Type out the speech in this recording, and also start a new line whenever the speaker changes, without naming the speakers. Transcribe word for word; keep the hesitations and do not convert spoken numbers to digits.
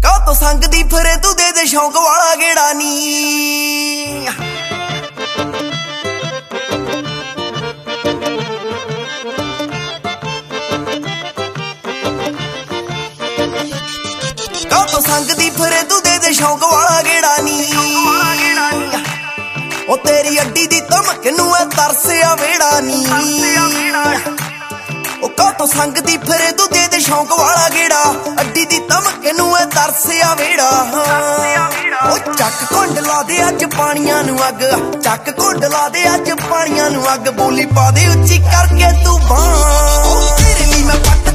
ਕਾ ਤੋ ਸੰਗ ਦੀ ਫਿਰੇ ਤੂੰ ਦੇ ਦੇ ਸ਼ੌਂਕ ਵਾਲਾ ਗੇੜਾ ਨੀ ਕਾ ਤੋ ਸੰਗ ਦੀ ਫਿਰੇ ਤੂੰ ਦੇ ਦੇ ਸ਼ੌਂਕ ਵਾਲਾ ਗੇੜਾ ਨੀ ਉਹ ਤੇਰੀ ਅੱਡੀ ਦੀ ਧਮਕ ਨੂੰ ਐ ਤਰਸਿਆ ਵੇੜਾ ਨੀ ਉਹ ਕਾ ਤੋ ਸੰਗ ਦੀ ਫਿਰੇ ਤੂੰ ਦੇ ਦੇ ਸ਼ੌਂਕ ਵਾਲਾ ਗੇੜਾ ਅੱਡੀ ਦੀ ਧਮਕ ਨੂੰ ਐ ਤਰਸਿਆ ਵੇੜਾ ਉਹ ਚੱਕ ਕੁੰਡ ਲਾ ਦੇ ਅੱਜ ਪਾਣੀਆਂ ਨੂੰ ਅੱਗ ਚੱਕ ਕੁੰਡ ਲਾ ਦੇ ਅੱਜ ਪਾਣੀਆਂ ਨੂੰ ਅੱਗ ਬੋਲੀ ਪਾ ਦੇ ਉੱਚੀ ਕਰਕੇ ਤੂੰ ਬਾਂਹ ਤੇਰੇ ਲਈ ਮੈਂ ਪੱਟ